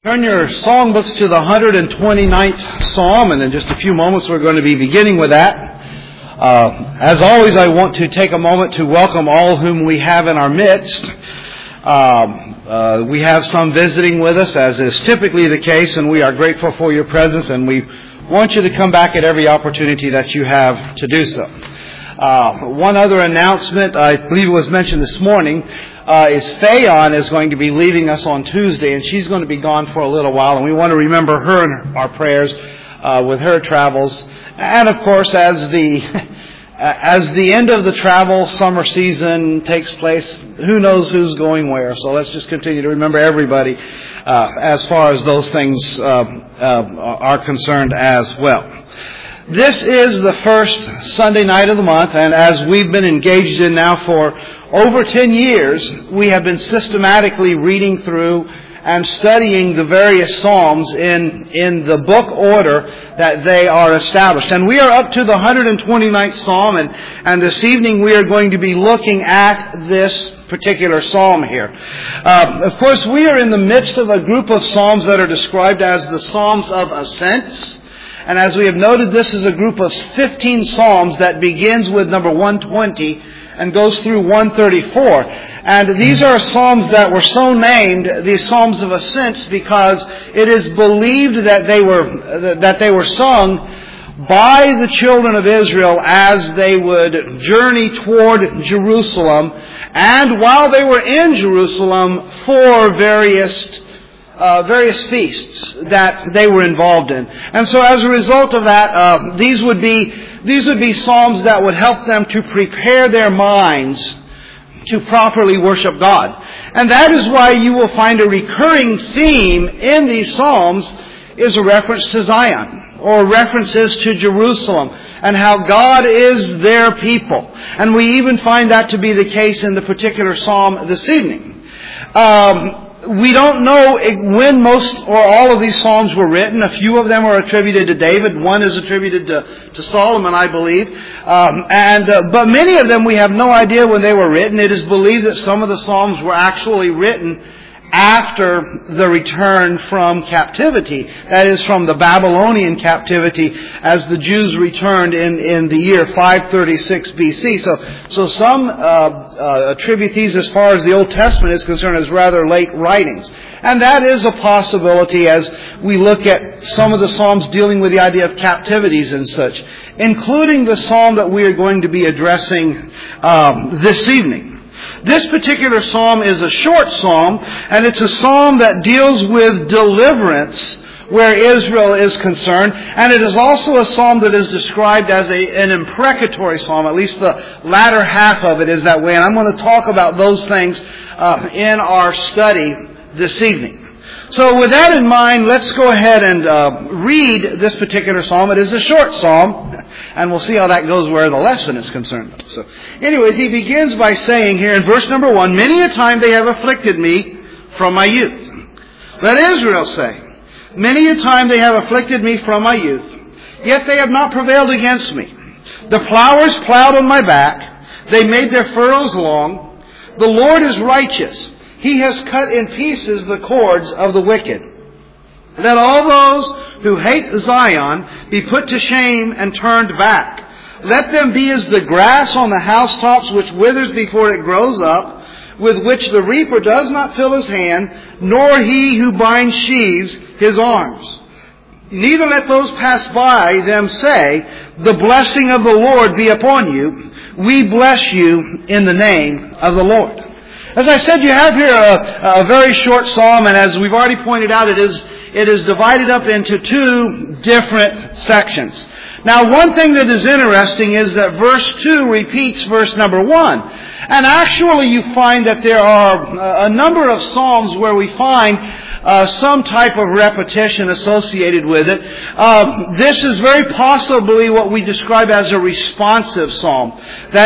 Turn your songbooks to the 129th Psalm, and in just a few moments we're going to be beginning with that. As always, I want to take a moment to welcome all whom we have in our midst. We have some visiting with us, as is typically the case, and we are grateful for your presence, and we want you to come back at every opportunity that you have to do so. One other announcement, I believe it was mentioned this morning, is Fayon is going to be leaving us on Tuesday, and she's going to be gone for a little while, and we want to remember her in our prayers with her travels. And of course, as the end of the travel summer season takes place, who knows who's going where? So let's just continue to remember everybody as far as those things are concerned as well. This is the first Sunday night of the month, and as we've been engaged in now for over 10 years, we have been systematically reading through and studying the various Psalms in the book order that they are established. And we are up to the 129th Psalm, and this evening we are going to be looking at this particular Psalm here. Of course, we are in the midst of a group of Psalms that are described as the Psalms of Ascents. And as we have noted, this is a group of 15 Psalms that begins with number 120 and goes through 134. And these are Psalms that were so named, these Psalms of Ascents, because it is believed that they were sung by the children of Israel as they would journey toward Jerusalem, and while they were in Jerusalem for various feasts that they were involved in. And so as a result of that, these would be Psalms that would help them to prepare their minds to properly worship God. And that is why you will find a recurring theme in these Psalms is a reference to Zion, or references to Jerusalem, and how God is their people. And we even find that to be the case in the particular Psalm this evening. We don't know when most or all of these Psalms were written. A few of them are attributed to David. One is attributed to Solomon, I believe. But many of them we have no idea when they were written. It is believed that some of the Psalms were actually written after the return from captivity. That is, from the Babylonian captivity as the Jews returned in the year 536 BC. So some attribute these, as far as the Old Testament is concerned, as rather late writings. And that is a possibility as we look at some of the Psalms dealing with the idea of captivities and such, including the Psalm that we are going to be addressing this evening. This particular Psalm is a short Psalm, and it's a Psalm that deals with deliverance where Israel is concerned. And it is also a Psalm that is described as an imprecatory Psalm. At least the latter half of it is that way. And I'm going to talk about those things in our study this evening. So with that in mind, let's go ahead and read this particular Psalm. It is a short Psalm, and we'll see how that goes where the lesson is concerned. So anyways, he begins by saying here in verse number 1, "Many a time they have afflicted me from my youth." Let Israel say, "Many a time they have afflicted me from my youth, yet they have not prevailed against me. The plowers plowed on my back, they made their furrows long. The Lord is righteous. He has cut in pieces the cords of the wicked. Let all those who hate Zion be put to shame and turned back. Let them be as the grass on the housetops, which withers before it grows up, with which the reaper does not fill his hand, nor he who binds sheaves his arms. Neither let those pass by them say, the blessing of the Lord be upon you. We bless you in the name of the Lord." As I said, you have here a very short psalm, and as we've already pointed out, it is divided up into two different sections. Now, one thing that is interesting is that verse 2 repeats verse number 1. And actually you find that there are a number of psalms where we find some type of repetition associated with it. This is very possibly what we describe as a responsive psalm. That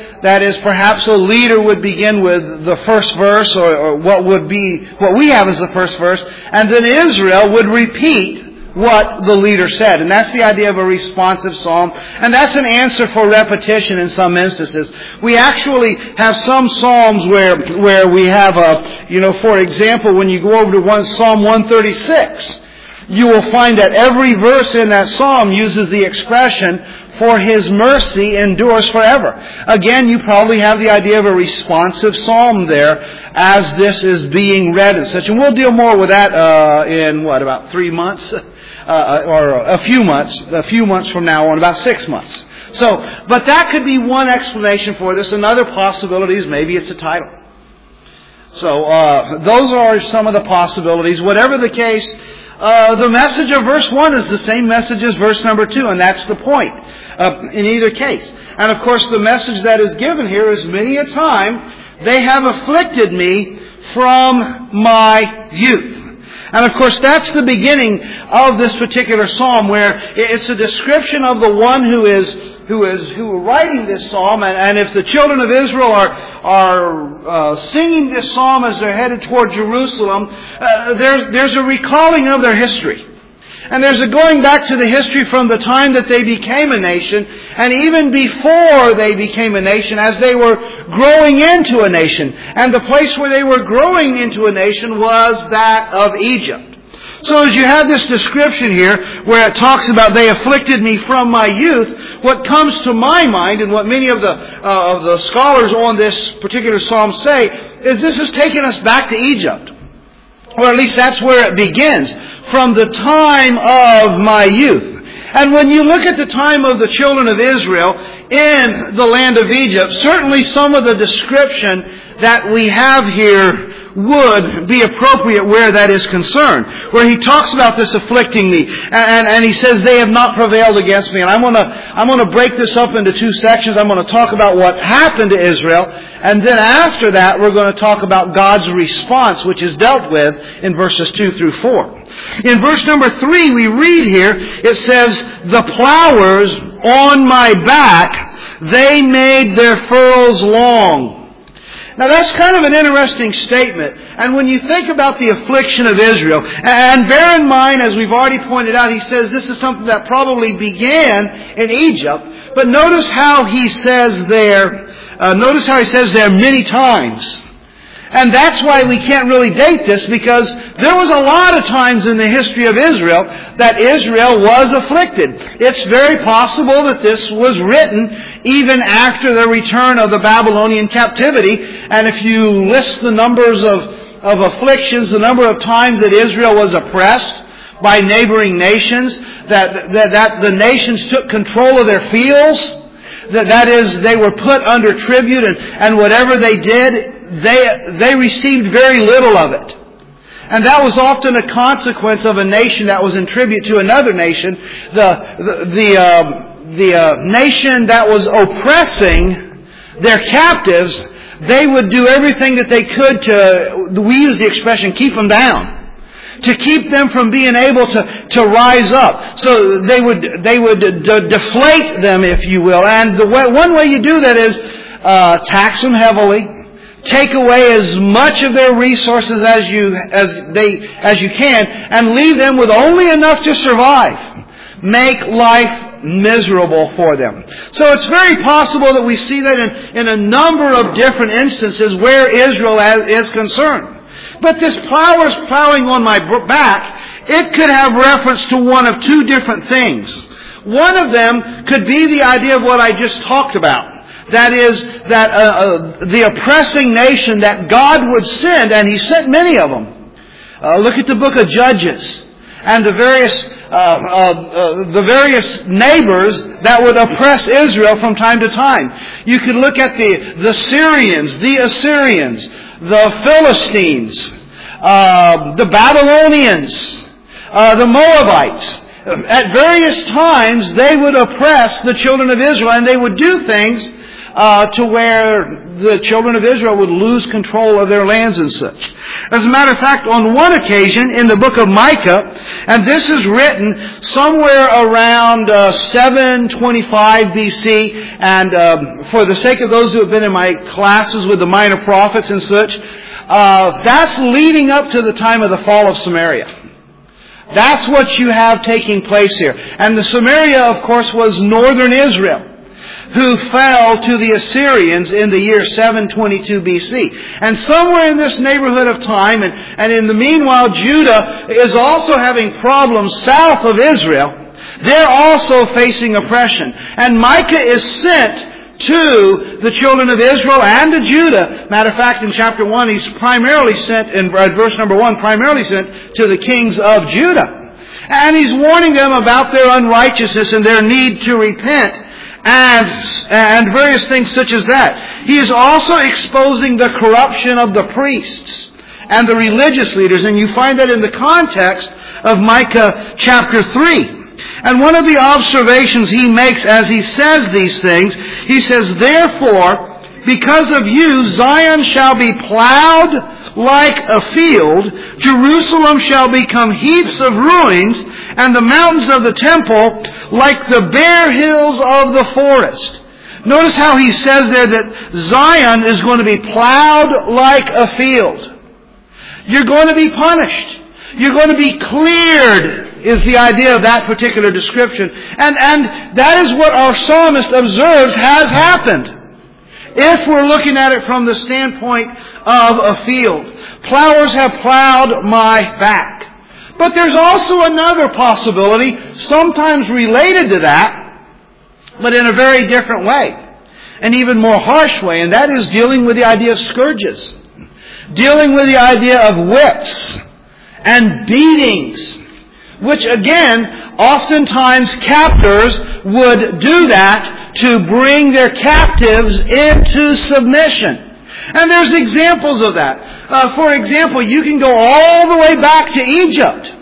is perhaps a leader would begin with the first verse, or what we have as the first verse, and then Israel would repeat what the leader said. And that's the idea of a responsive psalm. And that's an answer for repetition in some instances. We actually have some psalms where we have for example, when you go over to Psalm 136, you will find that every verse in that psalm uses the expression, "For His mercy endures forever." Again, you probably have the idea of a responsive psalm there as this is being read and such. And we'll deal more with that in about 3 months? Or a few months from now on, about 6 months. But that could be one explanation for this. Another possibility is maybe it's a title. So those are some of the possibilities. Whatever the case, the message of verse 1 is the same message as verse number 2, and that's the point in either case. And of course the message that is given here is, many a time they have afflicted me from my youth. And of course that's the beginning of this particular psalm, where it's a description of the one who is writing this psalm. And if the children of Israel are singing this psalm as they're headed toward Jerusalem, there's a recalling of their history. And there's a going back to the history from the time that they became a nation, and even before they became a nation, as they were growing into a nation. And the place where they were growing into a nation was that of Egypt. So as you have this description here, where it talks about they afflicted me from my youth, what comes to my mind, and what many of the scholars on this particular psalm say, is this has taken us back to Egypt. Or at least that's where it begins, from the time of my youth. And when you look at the time of the children of Israel in the land of Egypt, certainly some of the description that we have here would be appropriate where that is concerned. Where he talks about this afflicting me, and he says they have not prevailed against me. And I'm going to break this up into 2 sections. I'm going to talk about what happened to Israel, and then after that we're going to talk about God's response, which is dealt with in verses 2 through 4. In verse number 3 we read here, it says, "The plowers on my back, they made their furrows long." Now that's kind of an interesting statement. And when you think about the affliction of Israel, and bear in mind, as we've already pointed out, he says this is something that probably began in Egypt. But notice how he says there many times. And that's why we can't really date this, because there was a lot of times in the history of Israel that Israel was afflicted. It's very possible that this was written even after the return of the Babylonian captivity. And if you list the numbers of afflictions, the number of times that Israel was oppressed by neighboring nations, that the nations took control of their fields, that is, they were put under tribute, and whatever they did, they received very little of it. And that was often a consequence of a nation that was in tribute to another nation. The nation that was oppressing their captives, they would do everything that they could to, we use the expression, keep them down. To keep them from being able to rise up. So they would deflate them, if you will. And one way you do that is tax them heavily. Take away as much of their resources as you can, and leave them with only enough to survive. Make life miserable for them. So it's very possible that we see that in a number of different instances where Israel is concerned. But this plowers plowing on my back, it could have reference to one of 2 different things. One of them could be the idea of what I just talked about. That is, that the oppressing nation that God would send, and He sent many of them. Look at the book of Judges, and the various neighbors that would oppress Israel from time to time. You could look at the Syrians, the Assyrians, the Philistines, the Babylonians, the Moabites. At various times they would oppress the children of Israel, and they would do things to where the children of Israel would lose control of their lands and such. As a matter of fact, on one occasion in the book of Micah, and this is written somewhere around 725 BC, and for the sake of those who have been in my classes with the minor prophets and such, that's leading up to the time of the fall of Samaria. That's what you have taking place here. And the Samaria, of course, was northern Israel, who fell to the Assyrians in the year 722 BC. And somewhere in this neighborhood of time, and in the meanwhile, Judah is also having problems south of Israel. They're also facing oppression. And Micah is sent to the children of Israel and to Judah. Matter of fact, in chapter 1, he's primarily sent, in verse number 1, primarily sent to the kings of Judah. And he's warning them about their unrighteousness and their need to repent and various things such as that. He is also exposing the corruption of the priests and the religious leaders. And you find that in the context of Micah chapter 3. And one of the observations he makes as he says these things, he says, "Therefore, because of you, Zion shall be plowed like a field, Jerusalem shall become heaps of ruins, and the mountains of the temple like the bare hills of the forest." Notice how he says there that Zion is going to be plowed like a field. You're going to be punished. You're going to be cleared, is the idea of that particular description. And that is what our psalmist observes has happened. If we're looking at it from the standpoint of a field. Plowers have plowed my back. But there's also another possibility, sometimes related to that, but in a very different way. An even more harsh way, and that is dealing with the idea of scourges. Dealing with the idea of whips and beatings, which again, oftentimes captors would do that to bring their captives into submission. And there's examples of that. For example, you can go all the way back to Egypt.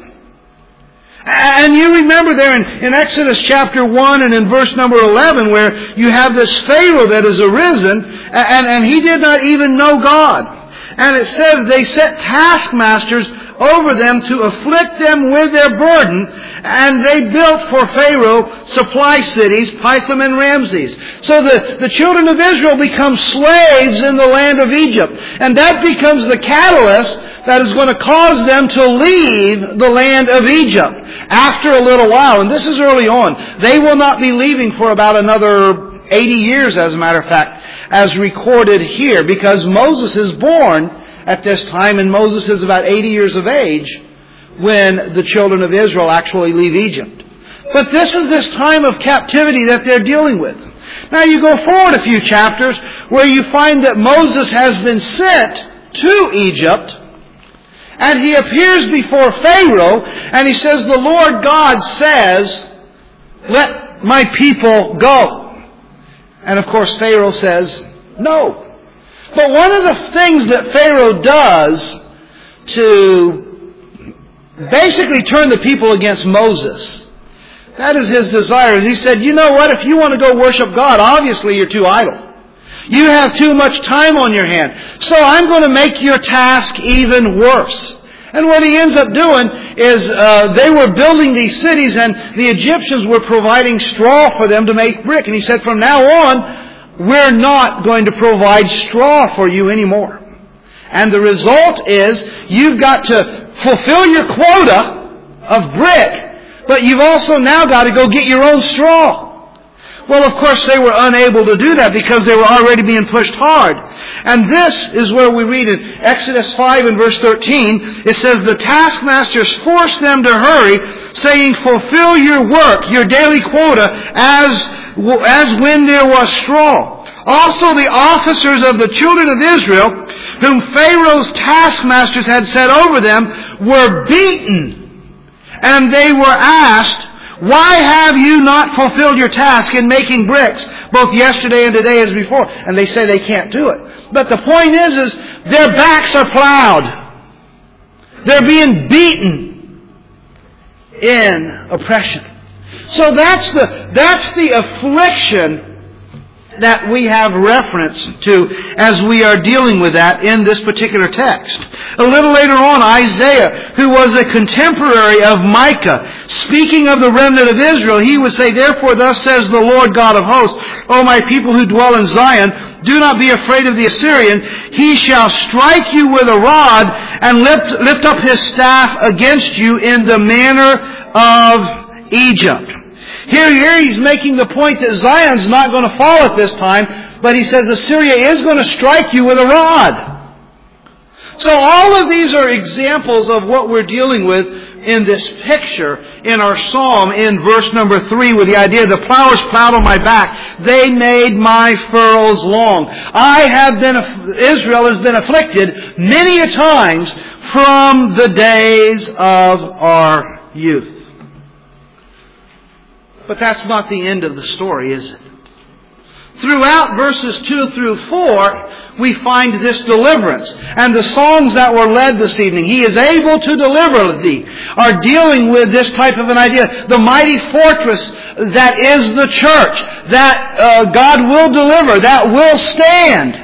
And you remember there in Exodus chapter 1 and in verse number 11 where you have this Pharaoh that has arisen and he did not even know God. And it says they set taskmasters over them to afflict them with their burden, and they built for Pharaoh supply cities, Pithom and Ramses. So the children of Israel become slaves in the land of Egypt. And that becomes the catalyst that is going to cause them to leave the land of Egypt after a little while. And this is early on. They will not be leaving for about another 80 years, as a matter of fact, as recorded here, because Moses is born at this time, and Moses is about 80 years of age when the children of Israel actually leave Egypt. But this is this time of captivity that they're dealing with. Now you go forward a few chapters where you find that Moses has been sent to Egypt, and he appears before Pharaoh, and he says, "The Lord God says, let my people go." And of course Pharaoh says, "No." But one of the things that Pharaoh does to basically turn the people against Moses, that is his desire. He said, "You know what? If you want to go worship God, obviously you're too idle. You have too much time on your hand. So I'm going to make your task even worse." And what he ends up doing is they were building these cities and the Egyptians were providing straw for them to make brick. And he said, "From now on, we're not going to provide straw for you anymore." And the result is you've got to fulfill your quota of brick, but you've also now got to go get your own straw. Well, of course, they were unable to do that because they were already being pushed hard. And this is where we read in Exodus 5 and verse 13, it says, "The taskmasters forced them to hurry, saying, 'Fulfill your work, your daily quota, as when there was straw.' Also the officers of the children of Israel, whom Pharaoh's taskmasters had set over them, were beaten. And they were asked, 'Why have you not fulfilled your task in making bricks, both yesterday and today as before?' And they say they can't do it. But the point is their backs are plowed. They're being beaten in oppression. So that's the affliction that we have reference to as we are dealing with that in this particular text. A little later on, Isaiah, who was a contemporary of Micah, speaking of the remnant of Israel, he would say, "Therefore thus says the Lord God of hosts, O my people who dwell in Zion, Do not be afraid of the Assyrian. He shall strike you with a rod and lift up his staff against you in the manner of Egypt. Here he's making the point that Zion's not going to fall at this time, but he says Assyria is going to strike you with a rod. So all of these are examples of what we're dealing with in this picture in our psalm in verse number 3 with the idea the plowers plowed on my back. They made my furrows long. Israel has been afflicted many a times from the days of our youth. But that's not the end of the story, is it? Throughout verses 2 through 4, we find this deliverance. And the songs that were led this evening, He is able to deliver thee, are dealing with this type of an idea. The mighty fortress that is the church, that God will deliver, that will stand.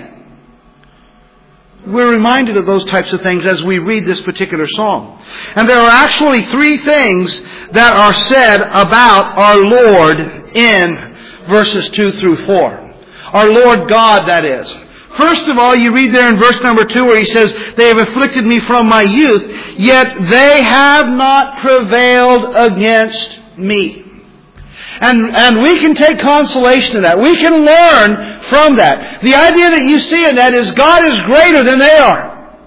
We're reminded of those types of things as we read this particular psalm. And there are actually 3 things that are said about our Lord in verses 2 through 4. Our Lord God, that is. First of all, you read there in verse number 2 where He says, they have afflicted me from my youth, yet they have not prevailed against me. And we can take consolation in that. We can learn from that. The idea that you see in that is God is greater than they are.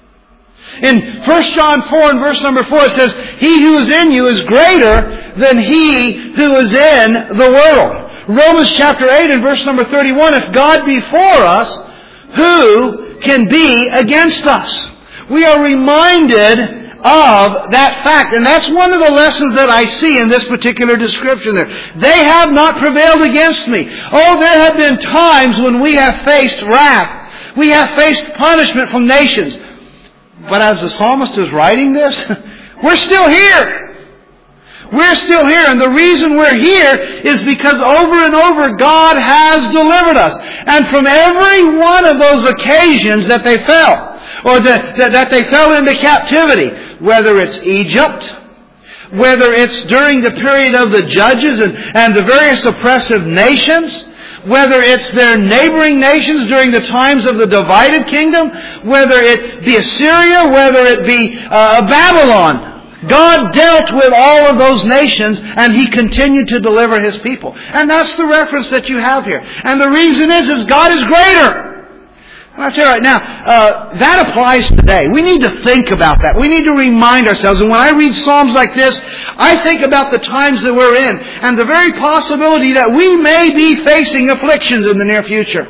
In 1 John 4 and verse number 4 it says, He who is in you is greater than he who is in the world. Romans chapter 8 and verse number 31, if God be for us, who can be against us? We are reminded of that fact. And that's one of the lessons that I see in this particular description there. They have not prevailed against me. Oh, there have been times when we have faced wrath. We have faced punishment from nations. But as the psalmist is writing this, we're still here. We're still here, and the reason we're here is because over and over God has delivered us. And from every one of those occasions that they fell, or that they fell into captivity, whether it's Egypt, whether it's during the period of the judges and the various oppressive nations, whether it's their neighboring nations during the times of the divided kingdom, whether it be Assyria, whether it be Babylon, God dealt with all of those nations and He continued to deliver His people. And that's the reference that you have here. And the reason is God is greater. And I'll tell you right now, that applies today. We need to think about that. We need to remind ourselves. And when I read Psalms like this, I think about the times that we're in and the very possibility that we may be facing afflictions in the near future.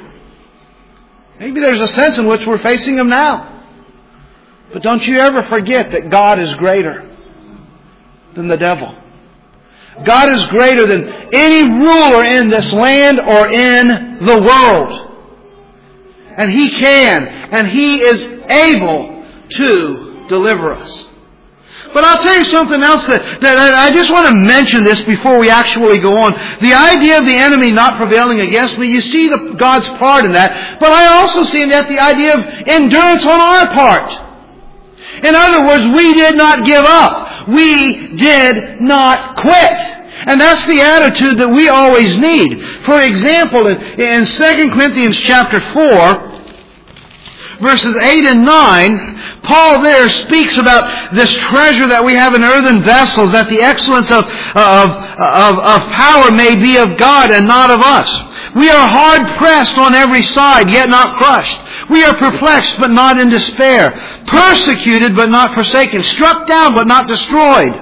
Maybe there's a sense in which we're facing them now. But don't you ever forget that God is greater than the devil. God is greater than any ruler in this land or in the world. And He can, and He is able to deliver us. But I'll tell you something else that I just want to mention this before we actually go on. The idea of the enemy not prevailing against me, you see God's part in that. But I also see in that the idea of endurance on our part. In other words, we did not give up. We did not quit. And that's the attitude that we always need. For example, in 2 Corinthians chapter 4, verses 8 and 9, Paul there speaks about this treasure that we have in earthen vessels, that the excellence of power may be of God and not of us. We are hard pressed on every side, yet not crushed. We are perplexed, but not in despair. Persecuted, but not forsaken. Struck down, but not destroyed.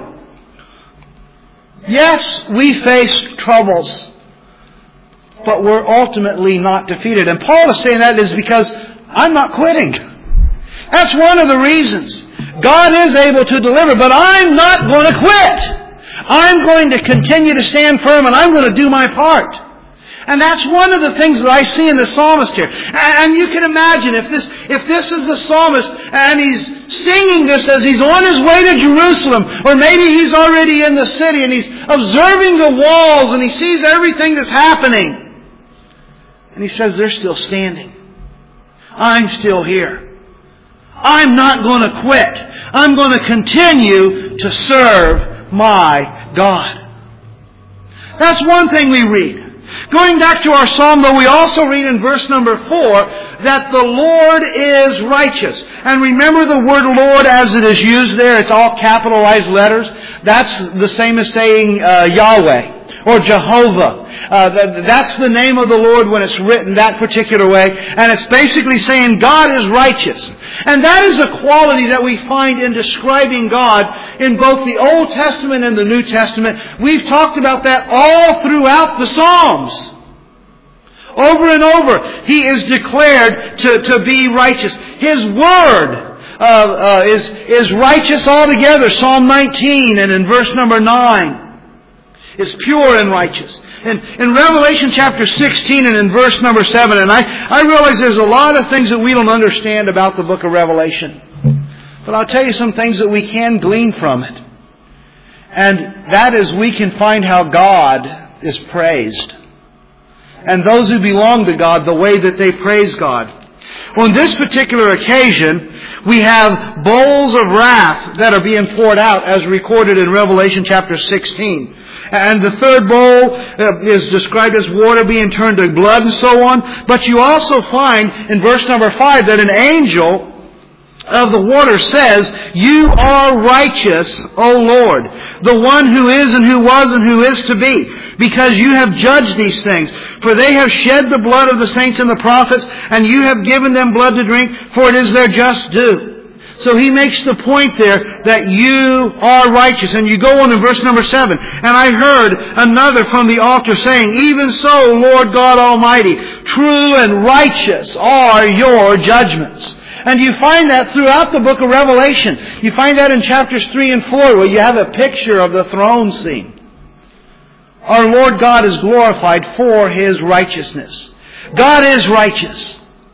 Yes, we face troubles, but we're ultimately not defeated. And Paul is saying that is because I'm not quitting. That's one of the reasons. God is able to deliver, but I'm not going to quit. I'm going to continue to stand firm, and I'm going to do my part. And that's one of the things that I see in the psalmist here. And you can imagine if this is the psalmist and he's singing this as he's on his way to Jerusalem, or maybe he's already in the city and he's observing the walls and he sees everything that's happening. And he says, they're still standing. I'm still here. I'm not going to quit. I'm going to continue to serve my God. That's one thing we read. Going back to our psalm, though, we also read in verse number 4 that the Lord is righteous. And remember the word Lord as it is used there. It's all capitalized letters. That's the same as saying Yahweh or Jehovah. That's the name of the Lord when it's written that particular way. And it's basically saying God is righteous. And that is a quality that we find in describing God in both the Old Testament and the New Testament. We've talked about that all throughout the Psalms. Over and over, He is declared to be righteous. His Word is righteous altogether. Psalm 19 and in verse number 9 is pure and righteous. In Revelation chapter 16 and in verse number 7, and I realize there's a lot of things that we don't understand about the book of Revelation. But I'll tell you some things that we can glean from it. And that is, we can find how God is praised. And those who belong to God, the way that they praise God. Well, on this particular occasion, we have bowls of wrath that are being poured out as recorded in Revelation chapter 16. And the third bowl is described as water being turned to blood and so on. But you also find in verse number 5 that an angel of the water says, "You are righteous, O Lord, the one who is and who was and who is to be, because you have judged these things. For they have shed the blood of the saints and the prophets, and you have given them blood to drink, for it is their just due." So he makes the point there that you are righteous. And you go on in verse number 7. "And I heard another from the altar saying, Even so, Lord God Almighty, true and righteous are your judgments." And you find that throughout the book of Revelation. You find that in chapters 3 and 4 where you have a picture of the throne scene. Our Lord God is glorified for His righteousness. God is righteous.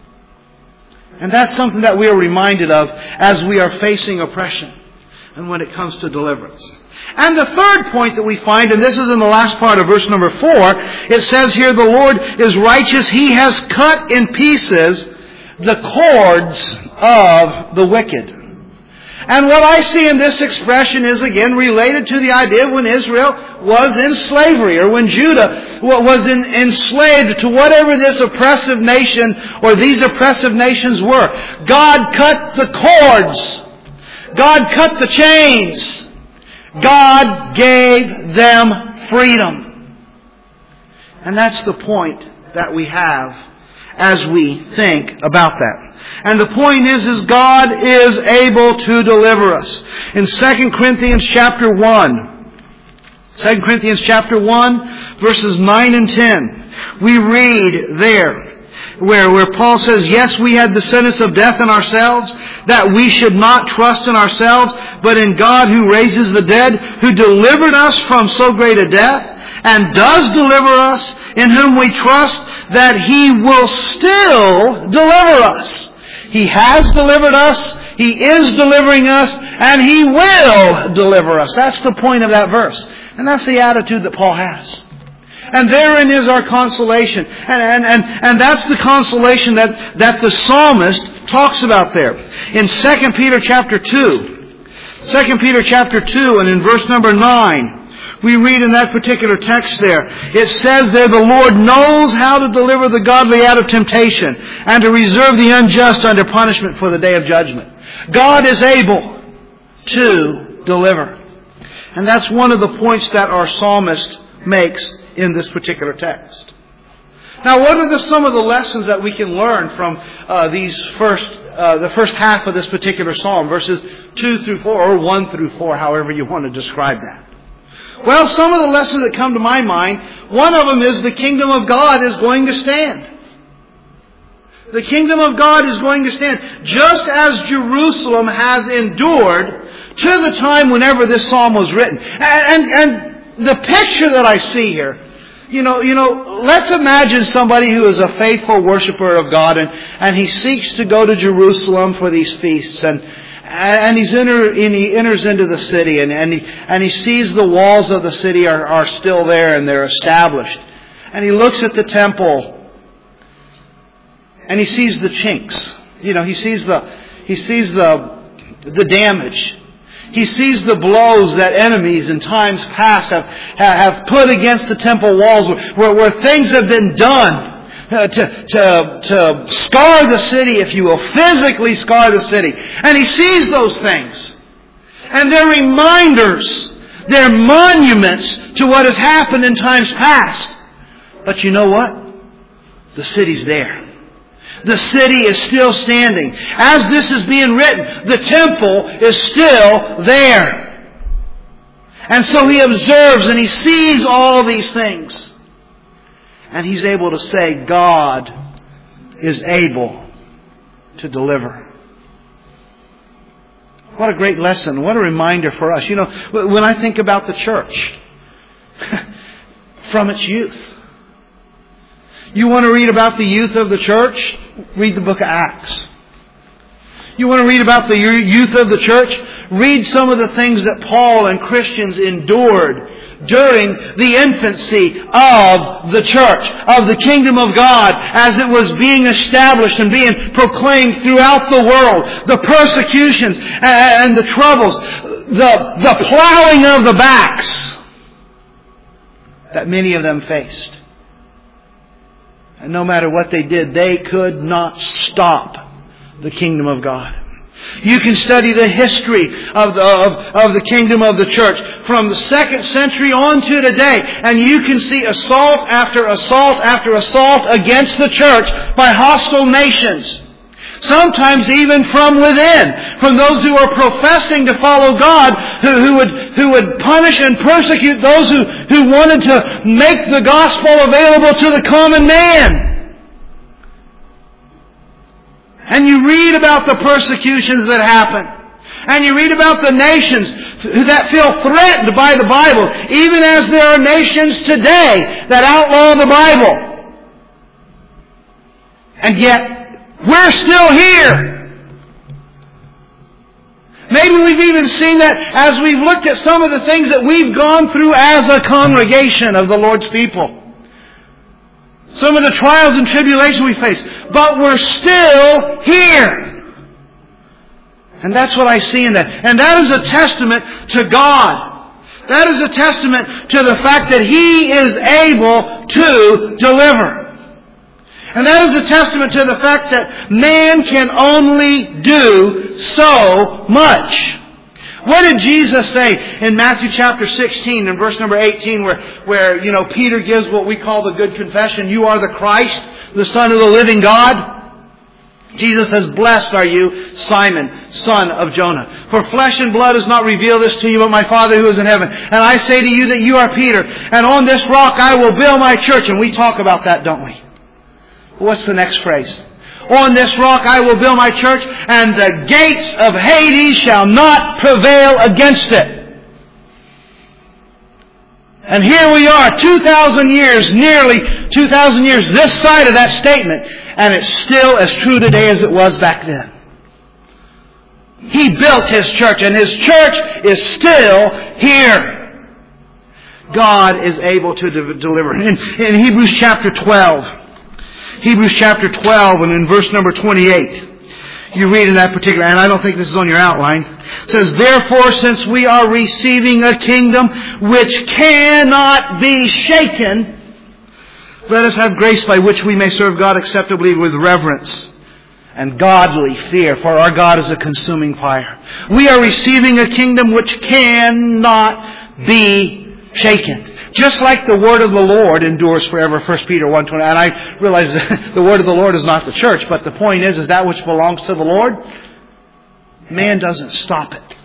And that's something that we are reminded of as we are facing oppression and when it comes to deliverance. And the third point that we find, and this is in the last part of verse number 4, it says here, "The Lord is righteous. He has cut in pieces the cords of the wicked." And what I see in this expression is again related to the idea of when Israel was in slavery, or when Judah was enslaved to whatever this oppressive nation or these oppressive nations were. God cut the cords. God cut the chains. God gave them freedom. And that's the point that we have as we think about that. And the point is God is able to deliver us. In 2 Corinthians chapter 1, 2 Corinthians chapter 1, verses 9 and 10, we read there where Paul says, "Yes, we had the sentence of death in ourselves, that we should not trust in ourselves, but in God who raises the dead, who delivered us from so great a death, and does deliver us, in whom we trust that He will still deliver us." He has delivered us, He is delivering us, and He will deliver us. That's the point of that verse. And that's the attitude that Paul has. And therein is our consolation. And that's the consolation that the psalmist talks about there. In 2 Peter chapter 2, 2 Peter chapter 2 and in verse number 9, we read in that particular text there, it says there, "The Lord knows how to deliver the godly out of temptation and to reserve the unjust under punishment for the day of judgment." God is able to deliver. And that's one of the points that our psalmist makes in this particular text. Now, what are some of the lessons that we can learn from the first half of this particular psalm, verses 2 through 4, or 1 through 4, however you want to describe that? Well, some of the lessons that come to my mind, one of them is the kingdom of God is going to stand. The kingdom of God is going to stand, just as Jerusalem has endured to the time whenever this psalm was written. And the picture that I see here, you know, let's imagine somebody who is a faithful worshiper of God and he seeks to go to Jerusalem for these feasts, and he enters into the city and he sees the walls of the city are still there and they're established. And he looks at the temple and he sees the chinks. You know, he sees the damage. He sees the blows that enemies in times past have put against the temple walls, where things have been done to scar the city, if you will, physically scar the city. And he sees those things. And they're reminders, they're monuments to what has happened in times past. But you know what? The city's there. The city is still standing. As this is being written, the temple is still there. And so he observes and he sees all these things. And he's able to say, God is able to deliver. What a great lesson. What a reminder for us. You know, when I think about the church, from its youth. You want to read about the youth of the church? Read the book of Acts. You want to read about the youth of the church? Read some of the things that Paul and Christians endured during the infancy of the church, of the kingdom of God, as it was being established and being proclaimed throughout the world. The persecutions and the troubles, the plowing of the backs that many of them faced. And no matter what they did, they could not stop the kingdom of God. You can study the history of the kingdom of the church from the 2nd century on to today, and you can see assault after assault after assault against the church by hostile nations. Sometimes even from within, from those who are professing to follow God, who would punish and persecute those who wanted to make the gospel available to the common man. And you read about the persecutions that happen. And you read about the nations that feel threatened by the Bible, even as there are nations today that outlaw the Bible. And yet, we're still here. Maybe we've even seen that as we've looked at some of the things that we've gone through as a congregation of the Lord's people. Some of the trials and tribulations we face. But we're still here. And that's what I see in that. And that is a testament to God. That is a testament to the fact that He is able to deliver. And that is a testament to the fact that man can only do so much. What did Jesus say in Matthew chapter 16 and verse number 18 where Peter gives what we call the good confession, you are the Christ, the Son of the living God? Jesus says, blessed are you, Simon, son of Jonah. For flesh and blood has not revealed this to you, but my Father who is in heaven. And I say to you that you are Peter, and on this rock I will build my church. And we talk about that, don't we? What's the next phrase? On this rock I will build my church, and the gates of Hades shall not prevail against it. And here we are, 2,000 years, nearly 2,000 years this side of that statement, and it's still as true today as it was back then. He built His church, and His church is still here. God is able to deliver. In Hebrews chapter 12, and in verse number 28, you read in that particular, and I don't think this is on your outline, it says, therefore, since we are receiving a kingdom which cannot be shaken, let us have grace by which we may serve God acceptably with reverence and godly fear, for our God is a consuming fire. We are receiving a kingdom which cannot be shaken. Just like the word of the Lord endures forever, 1 Peter 1:20. And I realize that the word of the Lord is not the church, but the point is that which belongs to the Lord, man doesn't stop it.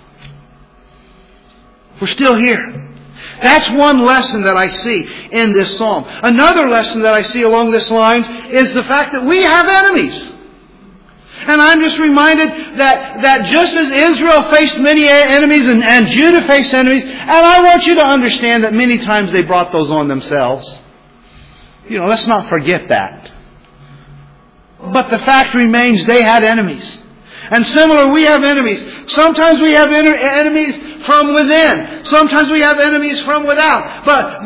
We're still here. That's one lesson that I see in this psalm. Another lesson that I see along this line is the fact that we have enemies. And I'm just reminded that just as Israel faced many enemies and Judah faced enemies, and I want you to understand that many times they brought those on themselves. Let's not forget that. But the fact remains they had enemies. And similar, we have enemies. Sometimes we have enemies from within. Sometimes we have enemies from without.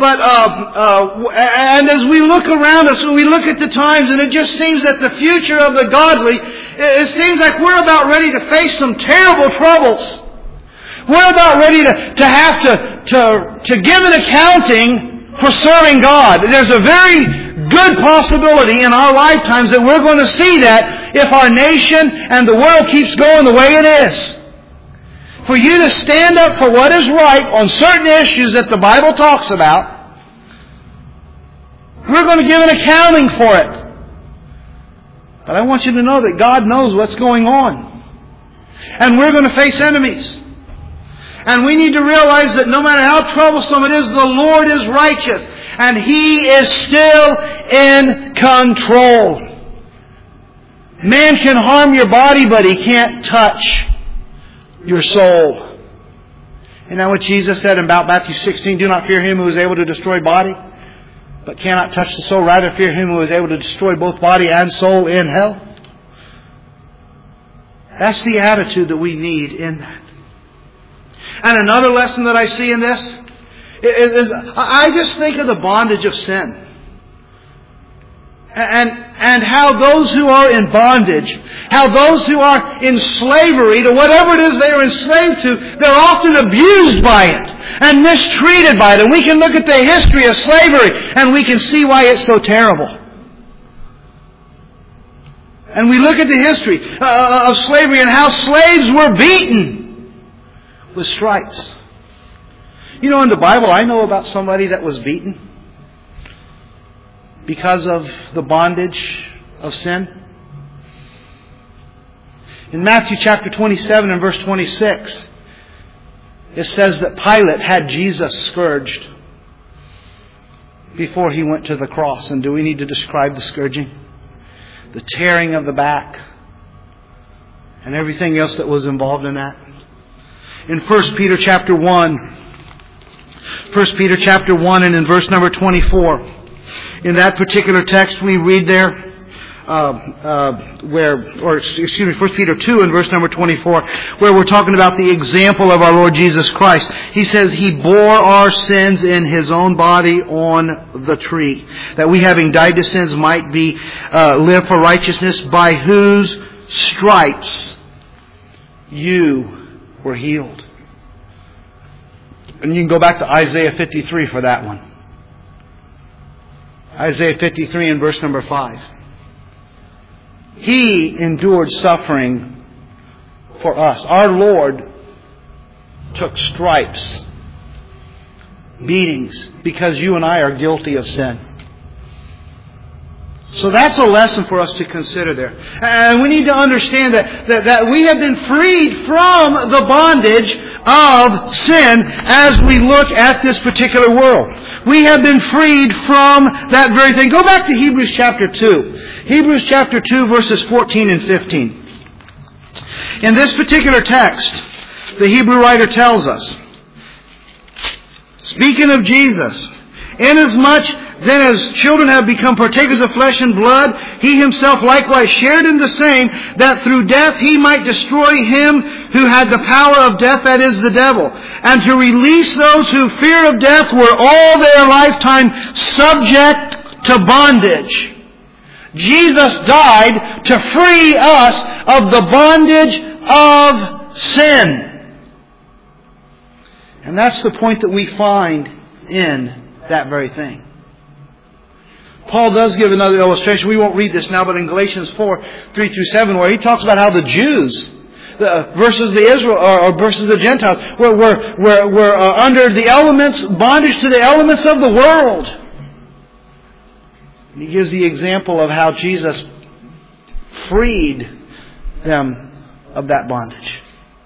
And as we look around us, we look at the times, and it just seems that the future of the godly, it seems like we're about ready to face some terrible troubles. We're about ready to have to give an accounting for serving God. There's a very good possibility in our lifetimes that we're going to see that if our nation and the world keeps going the way it is. For you to stand up for what is right on certain issues that the Bible talks about, we're going to give an accounting for it. But I want you to know that God knows what's going on. And we're going to face enemies. And we need to realize that no matter how troublesome it is, the Lord is righteous. And He is still in control. Man can harm your body, but he can't touch your soul. And now what Jesus said in about Matthew 16, do not fear him who is able to destroy body, but cannot touch the soul. Rather fear him who is able to destroy both body and soul in hell. That's the attitude that we need in that. And another lesson that I see in this is I just think of the bondage of sin. And how those who are in bondage, how those who are in slavery to whatever it is they are enslaved to, they're often abused by it and mistreated by it. And we can look at the history of slavery and we can see why it's so terrible. And we look at the history of slavery and how slaves were beaten with stripes. You know, in the Bible, I know about somebody that was beaten because of the bondage of sin. In Matthew chapter 27 and verse 26, it says that Pilate had Jesus scourged before He went to the cross. And do we need to describe the scourging? The tearing of the back and everything else that was involved in that. In 1 Peter chapter 1 and in verse number 24, in that particular text we read there, 1 Peter 2 and verse number 24, where we're talking about the example of our Lord Jesus Christ. He says, He bore our sins in His own body on the tree, that we having died to sins might be live for righteousness, by whose stripes you were healed. And you can go back to Isaiah 53 for that one. Isaiah 53 and verse number 5. He endured suffering for us. Our Lord took stripes, beatings, because you and I are guilty of sin. So that's a lesson for us to consider there. And we need to understand that we have been freed from the bondage of sin as we look at this particular world. We have been freed from that very thing. Go back to Hebrews chapter 2. Hebrews chapter 2 verses 14 and 15. In this particular text, the Hebrew writer tells us, speaking of Jesus, inasmuch then as children have become partakers of flesh and blood, He Himself likewise shared in the same, that through death He might destroy him who had the power of death, that is, the devil, and to release those who fear of death were all their lifetime subject to bondage. Jesus died to free us of the bondage of sin. And that's the point that we find in that very thing. Paul does give another illustration. We won't read this now, but in Galatians 4, 3 through 7, where he talks about how the Jews versus the Israel or versus the Gentiles were under the elements, bondage to the elements of the world. And he gives the example of how Jesus freed them of that bondage.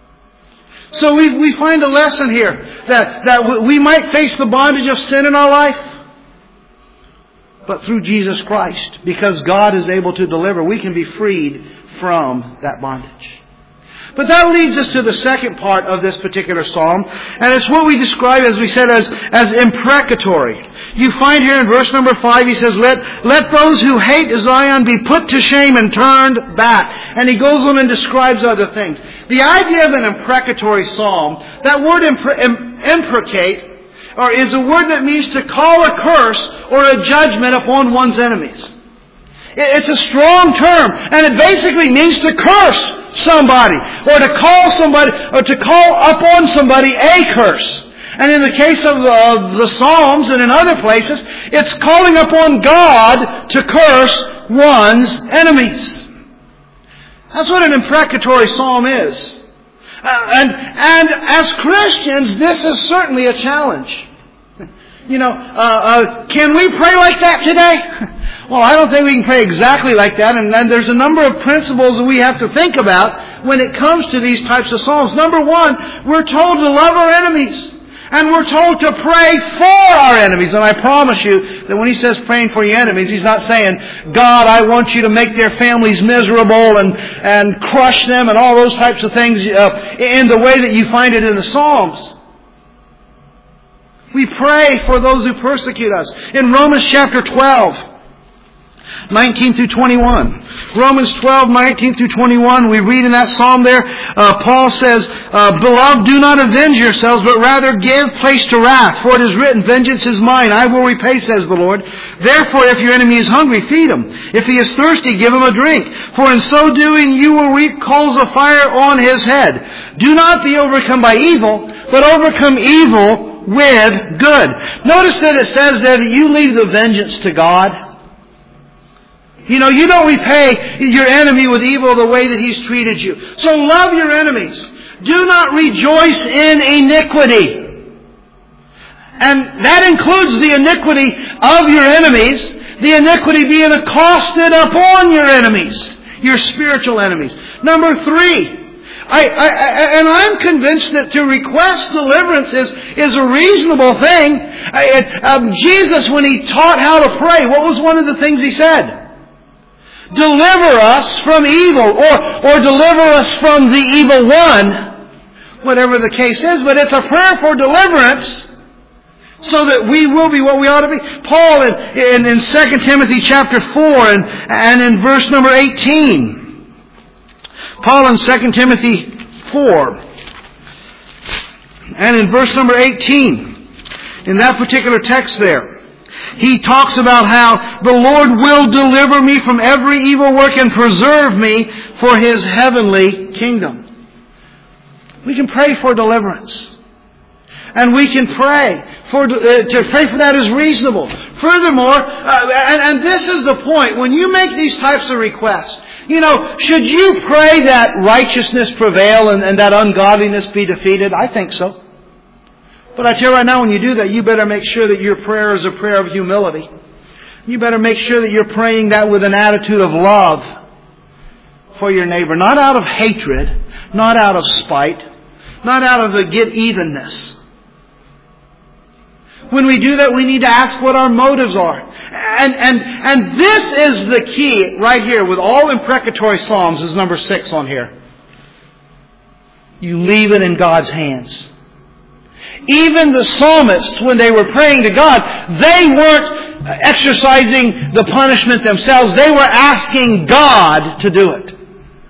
So we find a lesson here that we might face the bondage of sin in our life, but through Jesus Christ, because God is able to deliver, we can be freed from that bondage. But that leads us to the second part of this particular psalm, and it's what we describe, as we said, as imprecatory. You find here in verse number 5, he says, Let those who hate Zion be put to shame and turned back. And he goes on and describes other things. The idea of an imprecatory psalm, that word imprecate, is a word that means to call a curse or a judgment upon one's enemies. It's a strong term, and it basically means to curse somebody, or to call somebody, or to call upon somebody a curse. And in the case of the Psalms and in other places, it's calling upon God to curse one's enemies. That's what an imprecatory psalm is. And as Christians, this is certainly a challenge. Can we pray like that today? Well, I don't think we can pray exactly like that, and there's a number of principles that we have to think about when it comes to these types of psalms. Number one, we're told to love our enemies. And we're told to pray for our enemies. And I promise you that when he says praying for your enemies, he's not saying, God, I want you to make their families miserable and crush them and all those types of things in the way that you find it in the Psalms. We pray for those who persecute us. In Romans chapter 12, 19 through 21. Romans 12, 19 through 21, we read in that psalm there, Paul says, Beloved, do not avenge yourselves, but rather give place to wrath. For it is written, Vengeance is mine, I will repay, says the Lord. Therefore, if your enemy is hungry, feed him. If he is thirsty, give him a drink. For in so doing, you will reap coals of fire on his head. Do not be overcome by evil, but overcome evil with good. Notice that it says there that you leave the vengeance to God. You don't repay your enemy with evil the way that he's treated you. So love your enemies. Do not rejoice in iniquity. And that includes the iniquity of your enemies, the iniquity being accosted upon your enemies, your spiritual enemies. Number three, I'm convinced that to request deliverance is a reasonable thing. Jesus, when he taught how to pray, what was one of the things he said? Deliver us from evil, or deliver us from the evil one, whatever the case is. But it's a prayer for deliverance so that we will be what we ought to be. Paul in 2 Timothy chapter 4 and in verse number 18. Paul in 2 Timothy 4 and in verse number 18, in that particular text there, he talks about how the Lord will deliver me from every evil work and preserve me for His heavenly kingdom. We can pray for deliverance. And we can pray to pray for that is reasonable. Furthermore, and this is the point, when you make these types of requests, should you pray that righteousness prevail and that ungodliness be defeated? I think so. But I tell you right now, when you do that, you better make sure that your prayer is a prayer of humility. You better make sure that you're praying that with an attitude of love for your neighbor. Not out of hatred, not out of spite, not out of a get-evenness. When we do that, we need to ask what our motives are. And this is the key right here with all imprecatory psalms, is number 6 on here. You leave it in God's hands. Even the psalmists, when they were praying to God, they weren't exercising the punishment themselves. They were asking God to do it.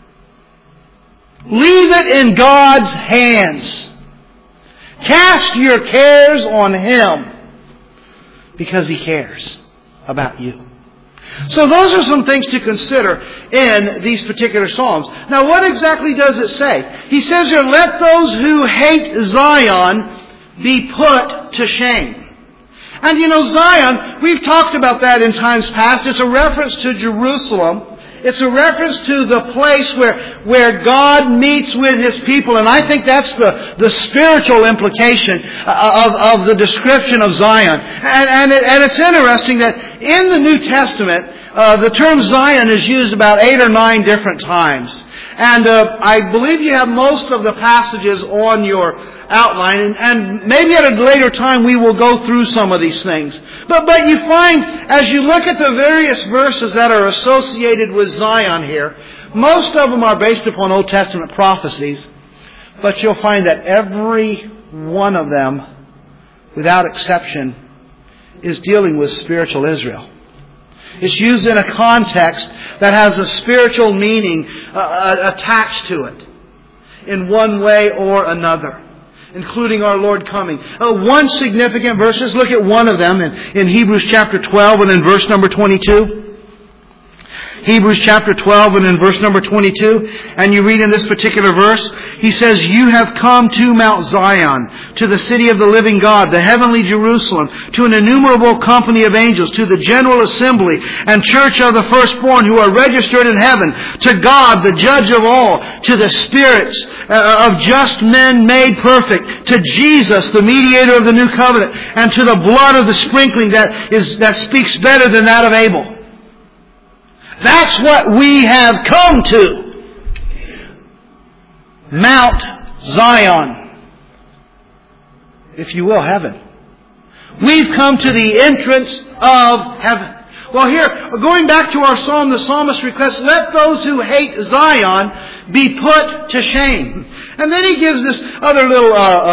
Leave it in God's hands. Cast your cares on Him because He cares about you. So those are some things to consider in these particular Psalms. Now, what exactly does it say? He says here, let those who hate Zion be put to shame. And Zion, we've talked about that in times past. It's a reference to Jerusalem. It's a reference to the place where God meets with His people. And I think that's the spiritual implication of the description of Zion. And it's interesting that in the New Testament, the term Zion is used about 8 or 9 different times. And I believe you have most of the passages on your outline, and maybe at a later time we will go through some of these things. But you find, as you look at the various verses that are associated with Zion here, most of them are based upon Old Testament prophecies, but you'll find that every one of them, without exception, is dealing with spiritual Israel. It's used in a context that has a spiritual meaning attached to it in one way or another, including our Lord coming. One significant verse, let's look at one of them in Hebrews chapter 12 and in verse number 22. Hebrews chapter 12 and in verse number 22, and you read in this particular verse, he says, "You have come to Mount Zion, to the city of the living God, the heavenly Jerusalem, to an innumerable company of angels, to the general assembly and church of the firstborn who are registered in heaven, to God, the judge of all, to the spirits of just men made perfect, to Jesus, the mediator of the new covenant, and to the blood of the sprinkling that speaks better than that of Abel." That's what we have come to. Mount Zion. If you will, heaven. We've come to the entrance of heaven. Well, here, going back to our psalm, the psalmist requests, "Let those who hate Zion be put to shame." And then he gives this other little,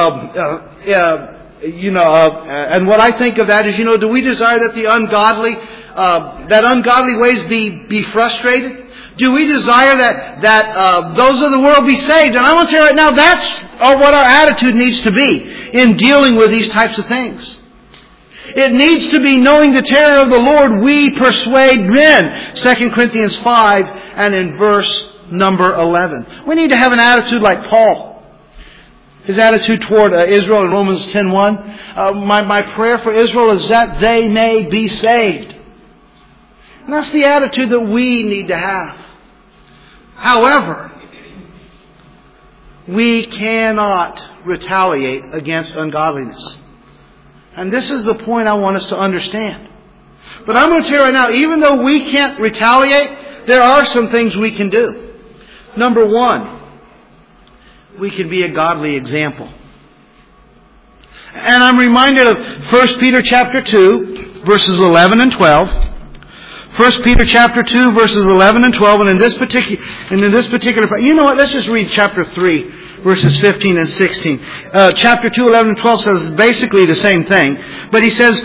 and what I think of that is, do we desire that the ungodly, that ungodly ways be frustrated? Do we desire that those of the world be saved? And I want to say right now, that's what our attitude needs to be in dealing with these types of things. It needs to be, knowing the terror of the Lord, we persuade men. 2 Corinthians 5 and in verse number 11. We need to have an attitude like Paul. His attitude toward Israel in Romans 10:1. My prayer for Israel is that they may be saved. And that's the attitude that we need to have. However, we cannot retaliate against ungodliness. And this is the point I want us to understand. But I'm going to tell you right now, even though we can't retaliate, there are some things we can do. Number one, we can be a godly example. And I'm reminded of 1 Peter chapter 2, verses 11 and 12. 1 Peter chapter 2, verses 11 and 12. And in this particular, you know what? Let's just read chapter 3, verses 15 and 16. Chapter 2, 11 and 12 says basically the same thing. But he says,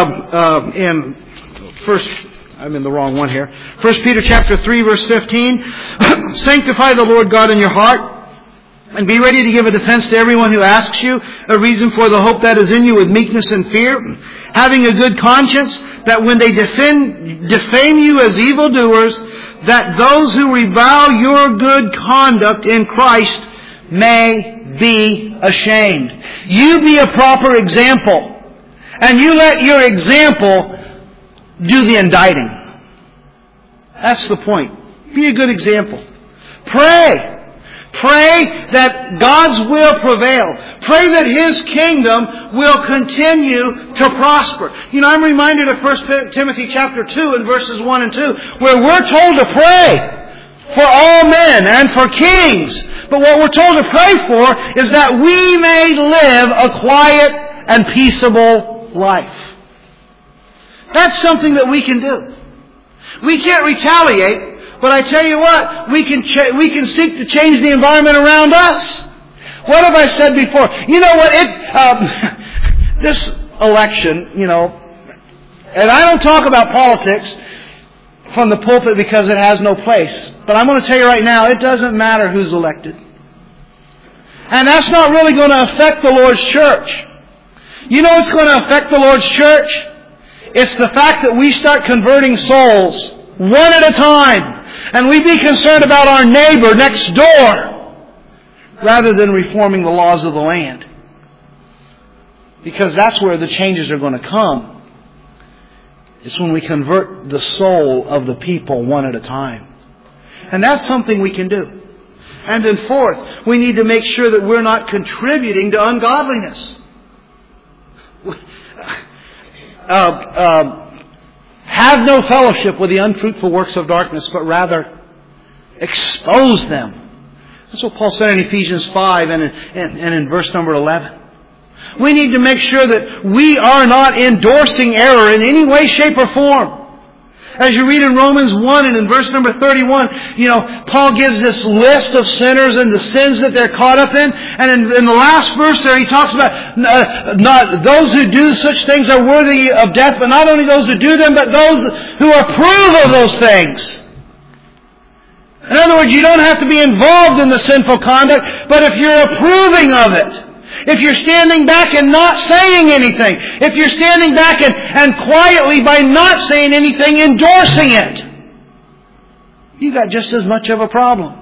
I'm in the wrong one here. 1 Peter chapter 3, verse 15. "Sanctify the Lord God in your heart, and be ready to give a defense to everyone who asks you a reason for the hope that is in you with meekness and fear, having a good conscience, that when they defame you as evildoers, that those who revile your good conduct in Christ may be ashamed." You be a proper example, and you let your example do the indicting. That's the point. Be a good example. Pray. Pray that God's will prevail. Pray that His kingdom will continue to prosper. I'm reminded of 1 Timothy chapter 2 and verses 1 and 2, where we're told to pray for all men and for kings. But what we're told to pray for is that we may live a quiet and peaceable life. That's something that we can do. We can't retaliate. But I tell you what, we can seek to change the environment around us. What have I said before? You know what? This election, and I don't talk about politics from the pulpit because it has no place. But I'm going to tell you right now, it doesn't matter who's elected. And that's not really going to affect the Lord's church. You know what's going to affect the Lord's church? It's the fact that we start converting souls one at a time. And we be concerned about our neighbor next door rather than reforming the laws of the land. Because that's where the changes are going to come. It's when we convert the soul of the people one at a time. And that's something we can do. And then fourth, we need to make sure that we're not contributing to ungodliness. Have no fellowship with the unfruitful works of darkness, but rather expose them. That's what Paul said in Ephesians 5 and in verse number 11. We need to make sure that we are not endorsing error in any way, shape, or form. As you read in Romans 1 and in verse number 31, Paul gives this list of sinners and the sins that they're caught up in. And in the last verse there, he talks about not those who do such things are worthy of death, but not only those who do them, but those who approve of those things. In other words, you don't have to be involved in the sinful conduct, but if you're approving of it, if you're standing back and not saying anything, if you're standing back and quietly, by not saying anything, endorsing it, you got just as much of a problem.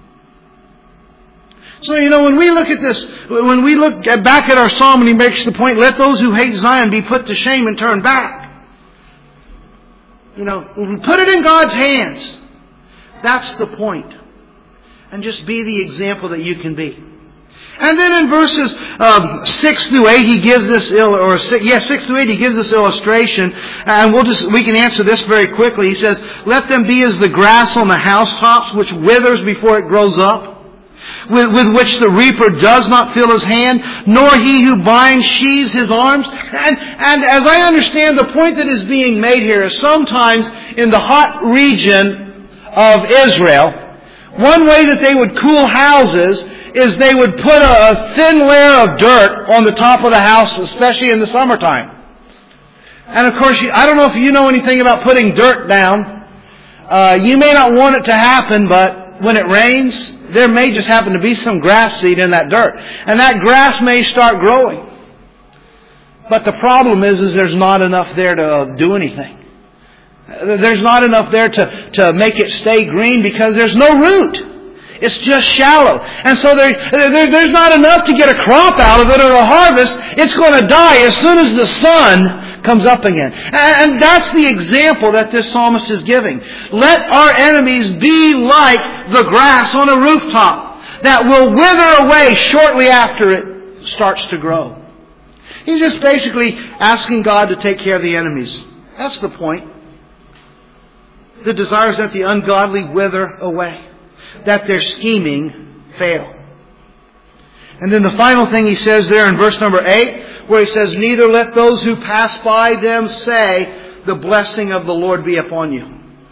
So, when we look at this, when we look back at our psalm and he makes the point, let those who hate Zion be put to shame and turn back. We put it in God's hands. That's the point. And just be the example that you can be. And then in verses 6 through 8, he gives this 6 through 8, he gives this illustration, and we can answer this very quickly. He says, "Let them be as the grass on the housetops, which withers before it grows up, with which the reaper does not fill his hand, nor he who binds sheathes his arms." And as I understand, the point that is being made here is sometimes in the hot region of Israel, one way that they would cool houses is they would put a thin layer of dirt on the top of the house, especially in the summertime. And of course, I don't know if you know anything about putting dirt down. You may not want it to happen, but when it rains, there may just happen to be some grass seed in that dirt. And that grass may start growing. But the problem is there's not enough there to do anything. There's not enough there to make it stay green because there's no root. It's just shallow. And so there's not enough to get a crop out of it or a harvest. It's going to die as soon as the sun comes up again. And that's the example that this psalmist is giving. Let our enemies be like the grass on a rooftop that will wither away shortly after it starts to grow. He's just basically asking God to take care of the enemies. That's the point. The desire is that the ungodly wither away, that their scheming fail. And then the final thing he says there in verse number 8, where he says, "Neither let those who pass by them say, the blessing of the Lord be upon you."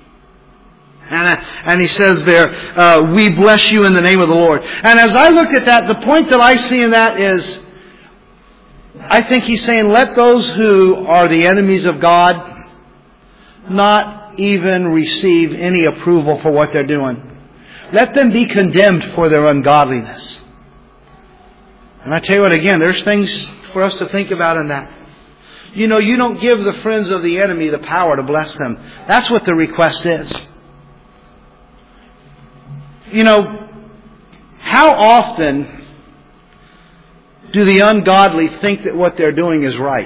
And he says there, "We bless you in the name of the Lord." And as I look at that, the point that I see in that is, I think he's saying, let those who are the enemies of God not even receive any approval for what they're doing. Let them be condemned for their ungodliness. And I tell you what, again, there's things for us to think about in that. You don't give the friends of the enemy the power to bless them. That's what the request is. How often do the ungodly think that what they're doing is right?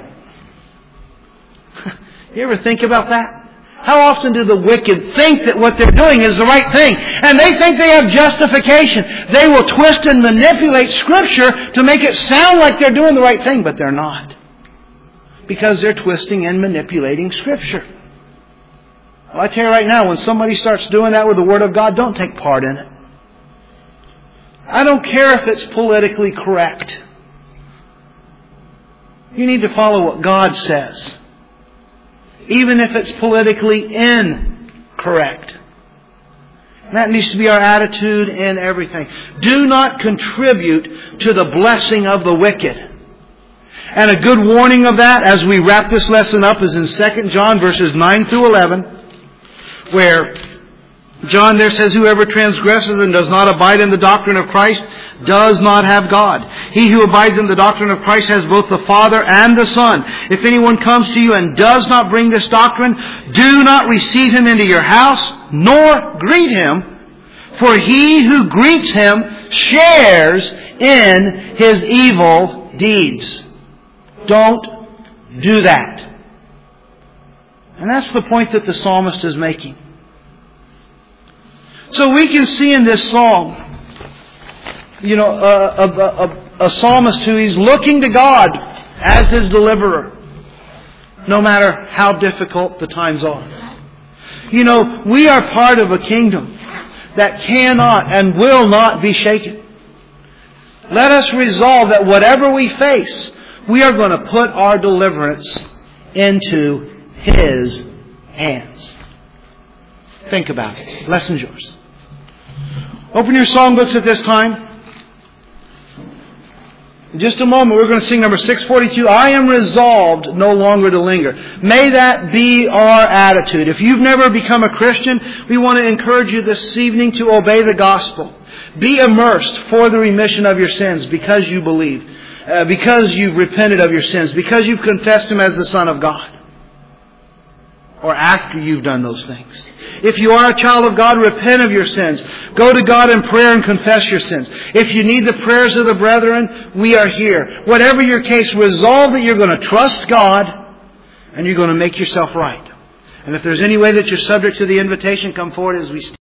You ever think about that? How often do the wicked think that what they're doing is the right thing? And they think they have justification. They will twist and manipulate Scripture to make it sound like they're doing the right thing, but they're not. Because they're twisting and manipulating Scripture. Well, I tell you right now, when somebody starts doing that with the Word of God, don't take part in it. I don't care if it's politically correct. You need to follow what God says, even if it's politically incorrect. And that needs to be our attitude in everything. Do not contribute to the blessing of the wicked. And a good warning of that as we wrap this lesson up is in 2 John verses 9 through 11, where John there says, "Whoever transgresses and does not abide in the doctrine of Christ does not have God. He who abides in the doctrine of Christ has both the Father and the Son. If anyone comes to you and does not bring this doctrine, do not receive him into your house, nor greet him, for he who greets him shares in his evil deeds." Don't do that. And that's the point that the psalmist is making. So we can see in this psalm, a psalmist who is looking to God as his deliverer, no matter how difficult the times are. We are part of a kingdom that cannot and will not be shaken. Let us resolve that whatever we face, we are going to put our deliverance into His hands. Think about it. Lesson's yours. Open your songbooks at this time. In just a moment, we're going to sing number 642, "I am resolved no longer to linger." May that be our attitude. If you've never become a Christian, we want to encourage you this evening to obey the gospel. Be immersed for the remission of your sins because you believe, because you've repented of your sins, because you've confessed Him as the Son of God. or after you've done those things. If you are a child of God, repent of your sins. Go to God in prayer and confess your sins. If you need the prayers of the brethren, we are here. Whatever your case, resolve that you're going to trust God and you're going to make yourself right. And if there's any way that you're subject to the invitation, come forward as we stand.